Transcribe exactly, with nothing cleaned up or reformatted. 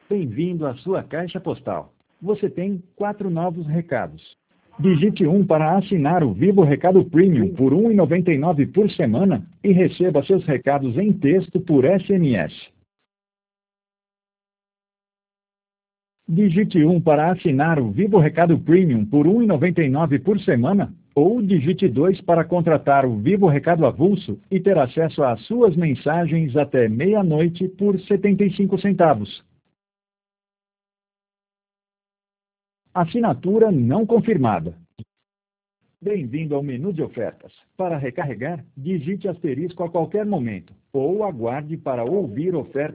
Bem-vindo à sua caixa postal. Você tem quatro novos recados. Digite um para assinar o Vivo Recado Premium por um real e noventa e nove centavos por semana e receba seus recados em texto por S M S. Digite um para assinar o Vivo Recado Premium por um real e noventa e nove centavos por semana ou digite dois para contratar o Vivo Recado Avulso e ter acesso às suas mensagens até meia-noite por setenta e cinco centavos. Assinatura não confirmada. Bem-vindo ao menu de ofertas. Para recarregar, digite asterisco a qualquer momento ou aguarde para ouvir ofertas